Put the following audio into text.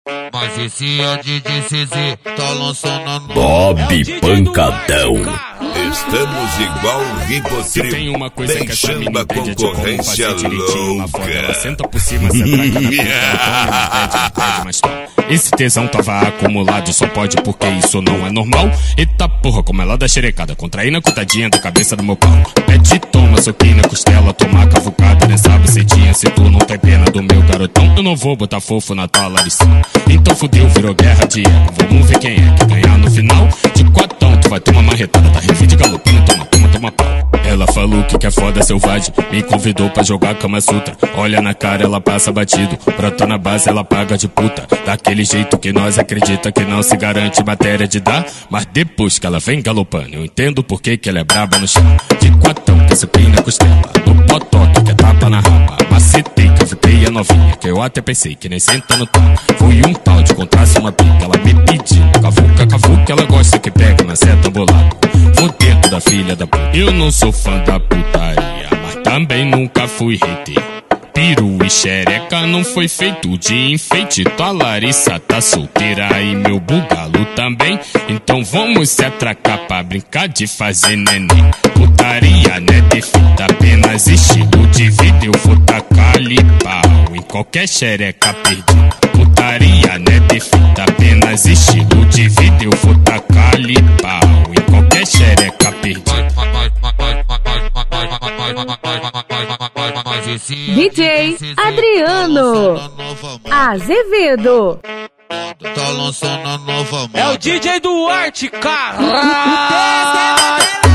Mas esse é DJ CZ, tá lançando a nova. Bob Pancadão. Estamos igual o Ribotril. Tem uma coisa que essa deixando mina a entende de como concorrência fazer direitinho lá fora. Ela louca. senta por cima, se atraca na puta, não pede, mas esse tesão tava acumulado, só pode porque isso não é normal. Eita porra, como ela dá xerecada, contraindo a cotadinha da cabeça do meu pau. Pede, toma, soquinho na costela, toma cavucada nessa bucetinha. Se tu não tem pena do meu garotão, eu não vou botar fofo na tua laricinha. Então fudeu, virou guerra de ego. Vamos ver quem é que ganhar no final. De quatão, tu vai tomar marretada, tá refém de galopando, toma pau. Ela falou que quer foda selvagem, me convidou pra jogar Kama Sutra. Olha na cara, ela passa batido, brota na base, ela paga de puta. Daquele jeito que nós acredita que não se garante matéria de dar. Mas depois que ela vem galopando, eu entendo por que ela é braba no chão. De quatão, que se pina costela, no potoque que é tapa na raba. Macetei, cavitei a novinha, que eu até pensei que nem senta no tal. Foi um tal de contraste uma pica, ela me pediu cavuca, ela gosta que pega na seta bolado. Vou dentro da filha da puta. Eu não sou fã da putaria, mas também nunca fui hater. Peru e xereca não foi feito de enfeite. Tua Larissa tá solteira e meu bugalo também. Então vamos se atracar pra brincar de fazer neném. Putaria não é defeito, apenas estilo de vida. Eu vou tacar-lhe pau em qualquer xereca perdida. Putaria não é defeito, apenas estilo de vida. Eu vou tacar-lhe pau em qualquer xereca perdida. DJ Adriano Azevedo. Tá lançando a nova moda. É o DJ Duarte, caralho!